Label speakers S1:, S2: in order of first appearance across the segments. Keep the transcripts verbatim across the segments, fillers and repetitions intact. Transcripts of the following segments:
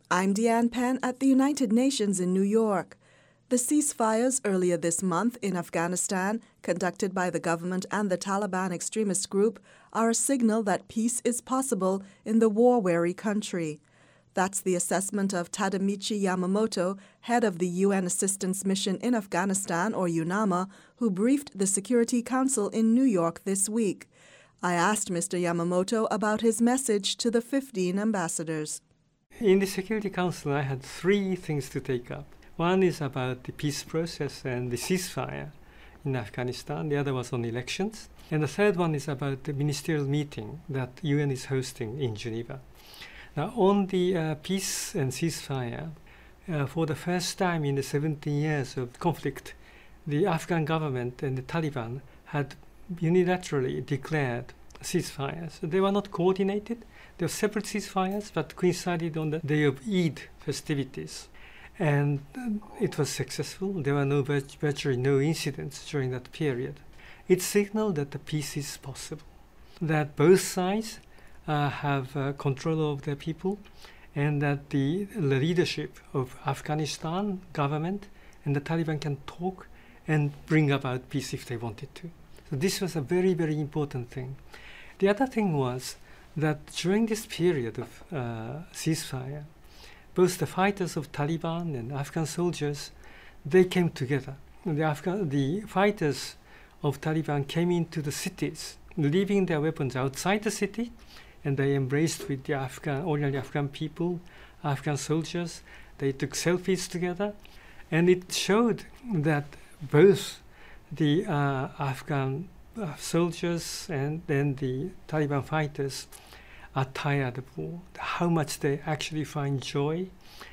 S1: I'm Deanne Penn at the United Nations in New York. The ceasefires earlier this month in Afghanistan, conducted by the government and the Taliban extremist group, are a signal that peace is possible in the war-weary country. That's the assessment of Tadamichi Yamamoto, head of the U N Assistance Mission in Afghanistan, or UNAMA, who briefed the Security Council in New York this week. I asked Mister Yamamoto about his message to the fifteen ambassadors.
S2: In the Security Council, I had three things to take up. One is about the peace process and the ceasefire in Afghanistan. The other was on elections. And the third one is about the ministerial meeting that U N is hosting in Geneva. Now, on the uh, peace and ceasefire, uh, for the first time in the seventeen years of conflict, the Afghan government and the Taliban had unilaterally declared ceasefires. They were not coordinated. They were separate ceasefires, but coincided on the day of Eid festivities. And it was successful. There were no virtually no incidents during that period. It signaled that the peace is possible, that both sides uh, have uh, control of their people, and that the, the leadership of Afghanistan government and the Taliban can talk and bring about peace if they wanted to. So this was a very, very important thing. The other thing was that during this period of uh, ceasefire, both the fighters of Taliban and Afghan soldiers, they came together. The, Afghan, the fighters of Taliban came into the cities, leaving their weapons outside the city, and they embraced with the Afghan, ordinary Afghan people, Afghan soldiers. They took selfies together, and it showed that both the uh, Afghan uh, soldiers and then the Taliban fighters are tired of war, how much they actually find joy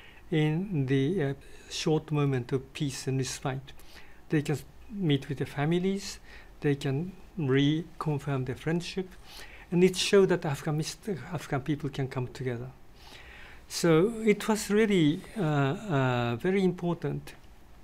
S2: in the uh, short moment of peace and respite. They can meet with their families, they can reconfirm their friendship, and it showed that Afghan, Afghan people can come together. So it was really uh, a very important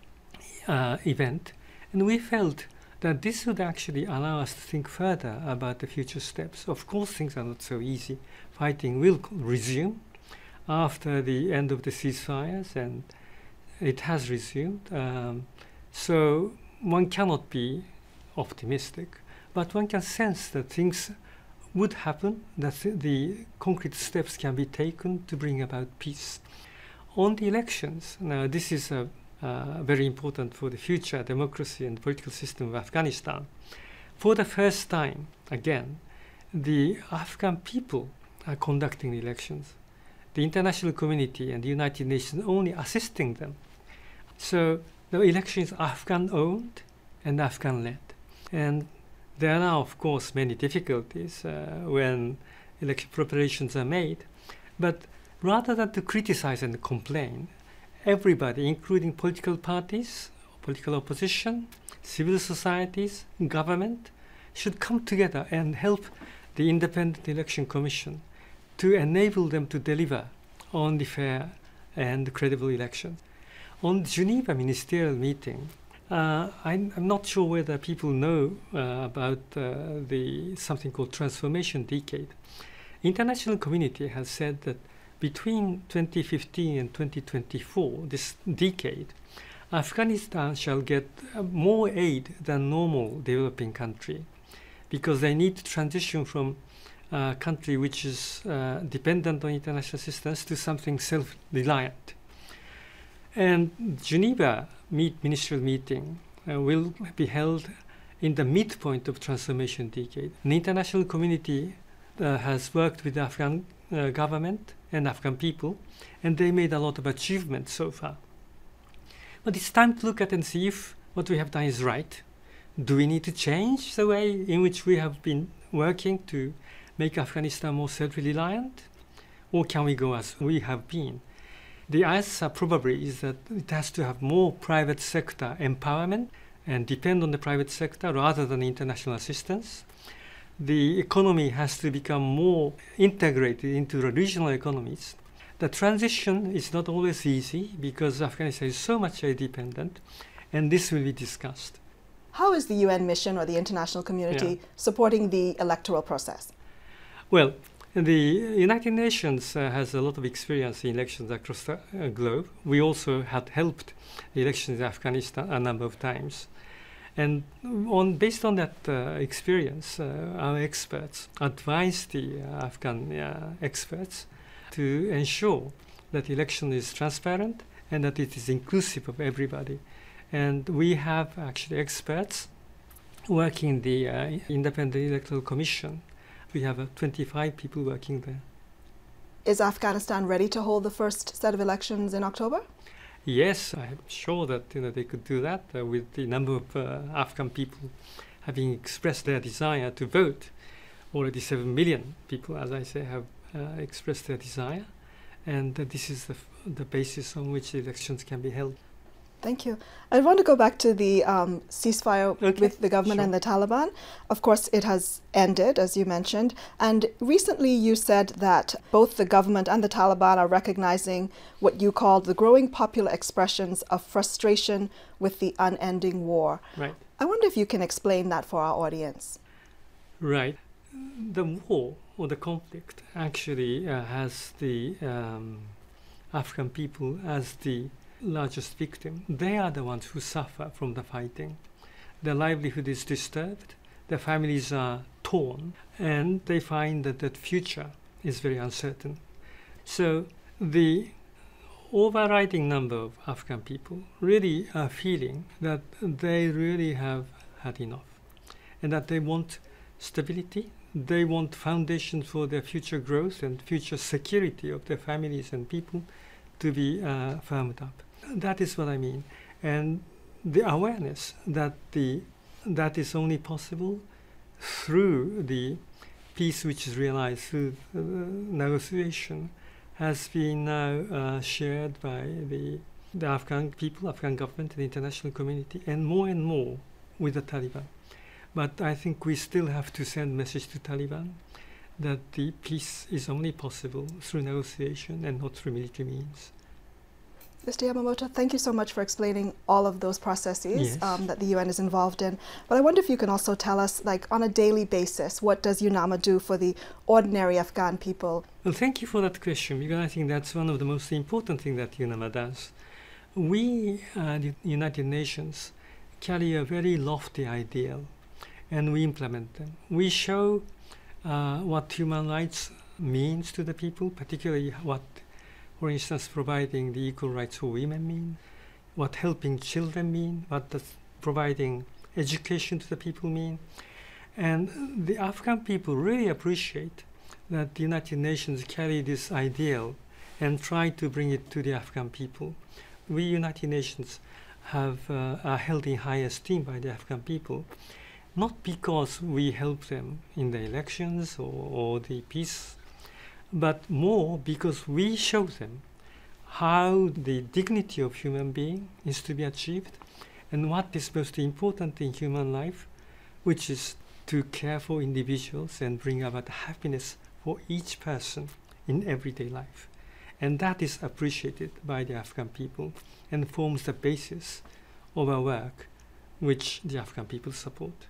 S2: uh, event, and we felt that this would actually allow us to think further about the future steps. Of course, things are not so easy. Fighting will resume after the end of the ceasefires, and it has resumed. Um, so one cannot be optimistic, but one can sense that things would happen, that th- the concrete steps can be taken to bring about peace. On the elections, now this is a Uh, very important for the future democracy and political system of Afghanistan. For the first time, again, the Afghan people are conducting the elections. The international community and the United Nations only assisting them. So the election is Afghan-owned and Afghan-led. And there are now, of course, many difficulties uh, when election preparations are made. But rather than to criticize and complain, everybody, including political parties, political opposition, civil societies, government, should come together and help the Independent Election Commission to enable them to deliver on the fair and credible elections. On the Geneva ministerial meeting, uh, I'm, I'm not sure whether people know uh, about uh, the something called transformation decade. International community has said that between twenty fifteen and twenty twenty-four, this decade, Afghanistan shall get uh, more aid than normal developing country, because they need to transition from a country which is uh, dependent on international assistance to something self-reliant. And Geneva meet, ministerial meeting uh, will be held in the midpoint of transformation decade. The international community uh, has worked with the Afghan uh, government and Afghan people, and they made a lot of achievements so far. But it's time to look at and see if what we have done is right. Do we need to change the way in which we have been working to make Afghanistan more self-reliant? Or can we go as we have been? The answer probably is that it has to have more private sector empowerment and depend on the private sector rather than international assistance. The economy has to become more integrated into the regional economies. The transition is not always easy because Afghanistan is so much aid dependent, and this will be discussed.
S1: How is the U N mission or the international community yeah. supporting the electoral process?
S2: Well, The United Nations uh, has a lot of experience in elections across the uh, globe. We also had helped the elections in Afghanistan a number of times. And on, based on that uh, experience, uh, our experts advised the uh, Afghan uh, experts to ensure that the election is transparent and that it is inclusive of everybody. And we have actually experts working in the uh, Independent Electoral Commission. We have uh, twenty-five people working there.
S1: Is Afghanistan ready to hold the first set of elections in October?
S2: Yes, I'm sure that you know they could do that uh, with the number of uh, Afghan people having expressed their desire to vote. Already seven million people, as I say, have uh, expressed their desire, and uh, this is the, f- the basis on which the elections can be held.
S1: Thank you. I want to go back to the um, ceasefire
S2: Okay,
S1: with the government
S2: sure.
S1: and the Taliban. Of course, it has ended, as you mentioned. And recently you said that both the government and the Taliban are recognizing what you called the growing popular expressions of frustration with the unending war.
S2: Right.
S1: I wonder if you can explain that for our audience.
S2: Right. The war or the conflict actually uh, has the um, Afghan people as the largest victim. They are the ones who suffer from the fighting. Their livelihood is disturbed, their families are torn, and they find that the future is very uncertain. So the overriding number of Afghan people really are feeling that they really have had enough and that they want stability, they want foundation for their future growth and future security of their families and people to be uh, firmed up. That is what I mean. And the awareness that the that is only possible through the peace which is realized through uh, negotiation has been now uh, shared by the, the Afghan people, Afghan government, and the international community, and more and more with the Taliban. But I think we still have to send a message to Taliban that the peace is only possible through negotiation and not through military means.
S1: Mister Yamamoto, thank you so much for explaining all of those processes
S2: Yes.
S1: um, that the U N is involved in. But I wonder if you can also tell us, like, on a daily basis, what does UNAMA do for the ordinary Afghan people?
S2: Well, thank you for that question, because I think that's one of the most important things that UNAMA does. We, uh, the United Nations, carry a very lofty ideal, and we implement them. We show uh, what human rights means to the people, particularly what, for instance, providing the equal rights for women mean, what helping children mean, what does providing education to the people mean. And the Afghan people really appreciate that the United Nations carry this ideal and try to bring it to the Afghan people. We United Nations have uh, are held in high esteem by the Afghan people, not because we help them in the elections or, or the peace, but more because we show them how the dignity of human being is to be achieved and what is most important in human life, which is to care for individuals and bring about happiness for each person in everyday life. And that is appreciated by the Afghan people and forms the basis of our work which the Afghan people support.